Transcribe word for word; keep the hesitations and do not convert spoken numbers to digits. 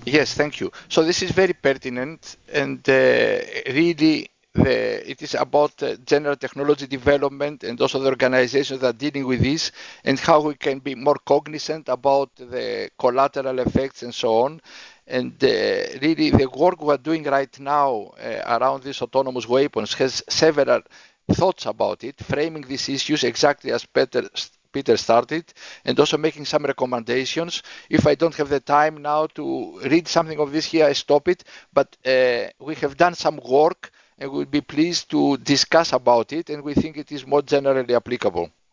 Yes, thank you. So this is very pertinent, and uh, really, the, it is about uh, general technology development and also the organizations that are dealing with this, and how we can be more cognizant about the collateral effects and so on. And uh, really, the work we're doing right now uh, around these autonomous weapons has several thoughts about it, framing these issues exactly as Peter Peter started, and also making some recommendations. If I don't have the time now to read something of this here, I stop it. But uh, we have done some work, and we'll be pleased to discuss about it, and we think it is more generally applicable.